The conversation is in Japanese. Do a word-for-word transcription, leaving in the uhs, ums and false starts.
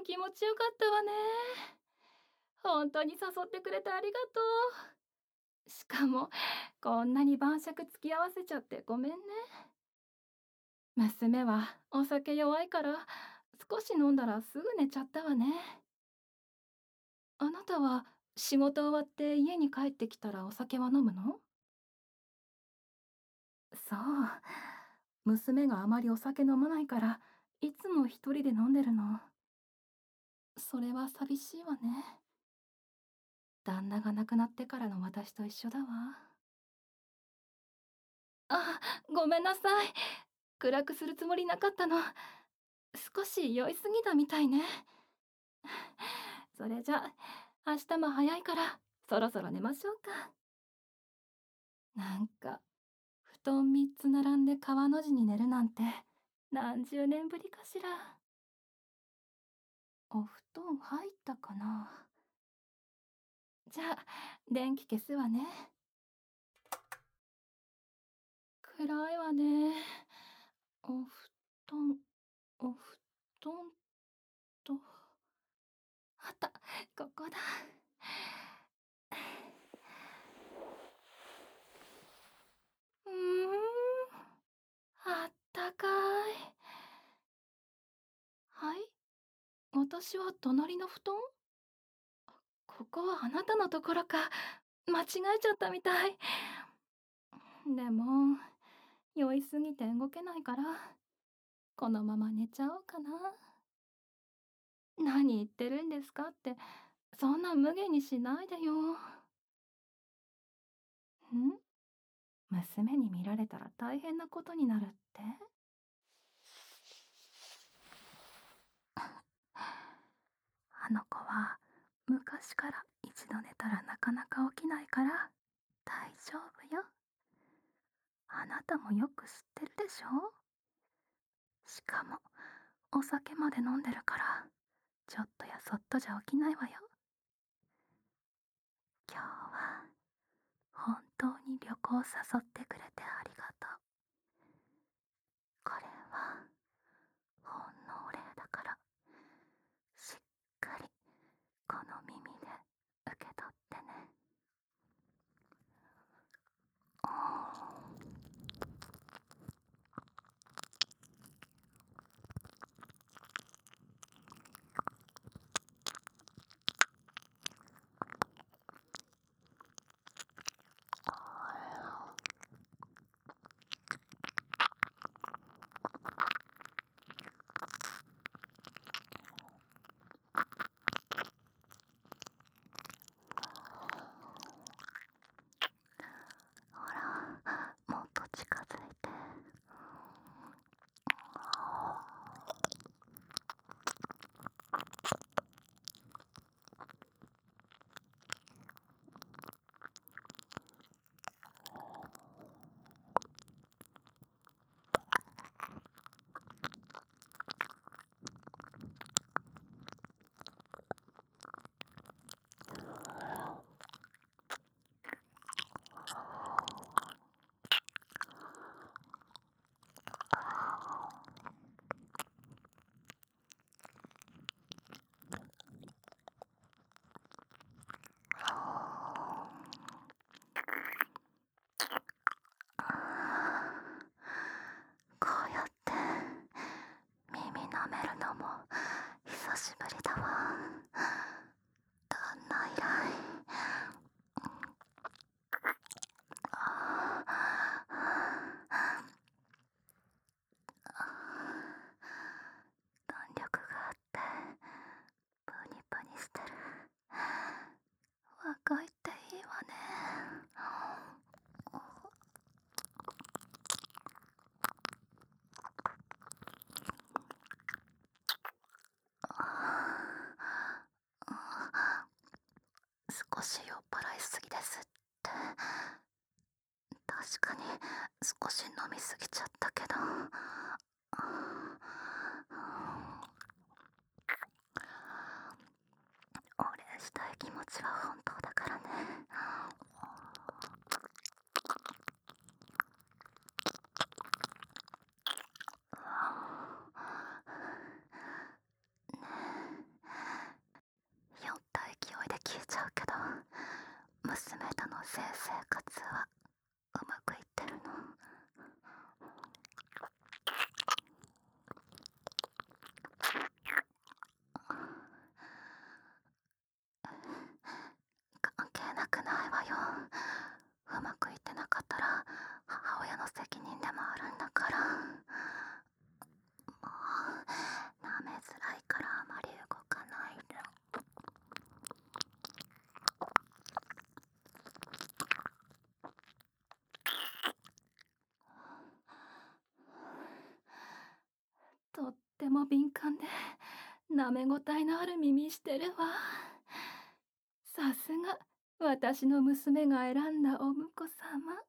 気持ちよかったわね。本当に誘ってくれてありがとう。しかも、こんなに晩酌付き合わせちゃってごめんね。娘はお酒弱いから、少し飲んだらすぐ寝ちゃったわね。あなたは仕事終わって家に帰ってきたらお酒は飲むの？そう。娘があまりお酒飲まないから、いつも一人で飲んでるの。それは寂しいわね。旦那が亡くなってからの私と一緒だわ。あ、ごめんなさい。暗くするつもりなかったの。少し酔いすぎたみたいね。それじゃ、明日も早いから、そろそろ寝ましょうか。なんか、布団みっつ並んで川の字に寝るなんて、何十年ぶりかしら。お布団入ったかな。じゃあ、電気消すわね。暗いわね。お布団、お布団と、あった、ここだ。うーん、あったかい。はい、私は隣の布団？ここはあなたのところか。間違えちゃったみたい。でも、酔いすぎて動けないから、このまま寝ちゃおうかな。何言ってるんですかって、そんな無下にしないでよ。ん？娘に見られたら大変なことになるって？あの子は昔から一度寝たらなかなか起きないから大丈夫よ。あなたもよく知ってるでしょ？しかもお酒まで飲んでるからちょっとやそっとじゃ起きないわよ。今日は本当に旅行誘ってくれてありがとう。これはほんのお礼だから、しっかりこの耳で受け取ってね。ほら、もっと近づいて。こうやって耳舐めるのも久しぶりだわ。旦那以来。弾力があってプニプニしてる。若いっていいわね。少し酔っ払いすぎですって。確かに少し飲みすぎちゃったけど、お礼したい気持ちは本当だからね。ねっても敏感で舐めごたえのある耳してるわ。さすが私の娘が選んだお婿様。